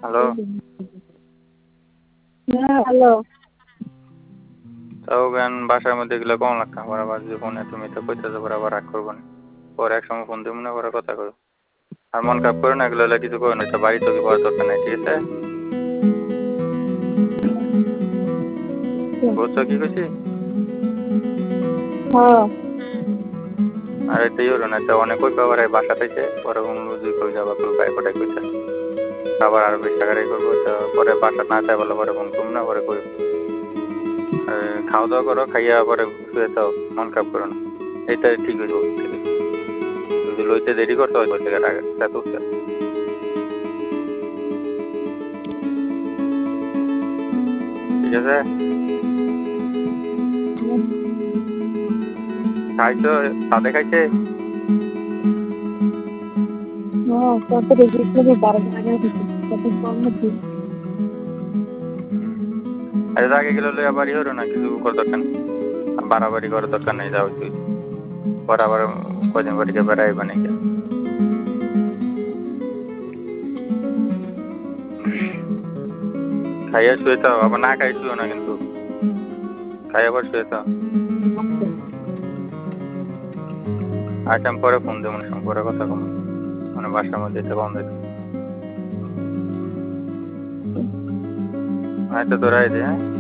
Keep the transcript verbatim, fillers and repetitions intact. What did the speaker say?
Hello. হ্যাঁ, hello. তাও জ্ঞান বাসার মধ্যে গেলে কম লাগতো আবার আবার যে ফোনে তুমি তো কইতেছো পরে আবার রাগ করবো না পরে এক সময় ফোন দিব না পরে কথা করো আর মন খারাপ করে না এগুলো হলে কিছু করো না বাড়ি তো কি পড়ার দরকার নাই ঠিক আছে বুঝছো কি কইছি হ্যাঁ। আর এটাই হলো না তো অনেক কই পাবার বাসা থেকে পরে অনুরোধ কই যাবা কই বাইক কোটাই কইতে আবার আরো বেশি টাকাটাই করবো তো পরে বাসা না চাই বলে পরে ফোন করবো না পরে কই খাওয়া দাওয়া করো খাইয়া পরে শুয়ে থাও মন খারাপ করো না এইটা ঠিক হইব যদি লইতে দেরি করতে হয় বলতে গেলে এত ঠিক আছে খাইছো সাদে খাইছে হ্যাঁ, কত রেজিস্ট্রি বারো টাকা কত কম হচ্ছে। আরে আগে গেলে লই আবার ইহরো না কিছু করার দরকার নেই বাড়াবাড়ি করার দরকার নেই যাও তুই পরে আবার কদিন পরে গিয়ে বেড়াই বানাই গিয়ে খাইয়া শুয়ে থাও আবার না খাই শুও না কিন্তু খাই আবার শুয়ে থাও আচ্ছা আমি পরে ফোন দেবো না পরে কথা কম মানে বাসার মধ্যে এটা কম দেখো আচ্ছা তোরাই দে হ্যাঁ